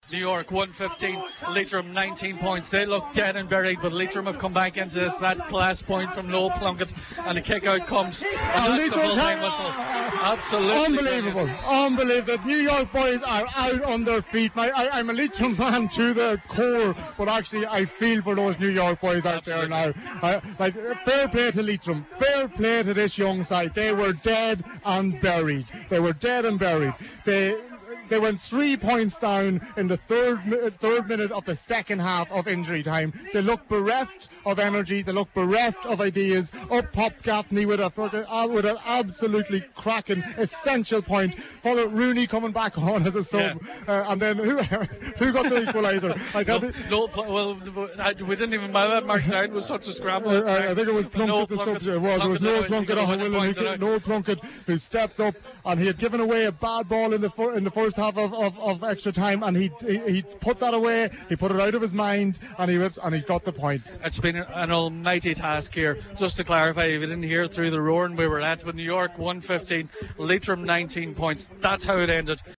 New York 115, Leitrim 19 points. They look dead and buried, but Leitrim have come back into this. That class point from Noel Plunkett, and the kick out comes. That's the full-time whistle. Absolutely unbelievable. Brilliant. Unbelievable. New York boys are out on their feet. I'm a Leitrim man to the core, but actually I feel for those New York boys out there now. Fair play to Leitrim. Fair play to this young side. They were dead and buried. They went 3 points down in the third minute of the second half of injury time. They looked bereft of energy. They looked bereft of ideas. Up popped Gaffney with an absolutely cracking essential point. Father Rooney coming back on as a sub, and then who got the equaliser? We didn't even mark down. It was such a scramble. I think it was Plunkett. It was Noel Plunkett. Noel Plunkett who stepped up, and he had given away a bad ball in the first half of extra time, and he put that away. He put it out of his mind, and he got the point. It's been an almighty task here. Just to clarify, if you didn't hear through the roaring we were at, with New York 115, Leitrim 19 points. That's how it ended.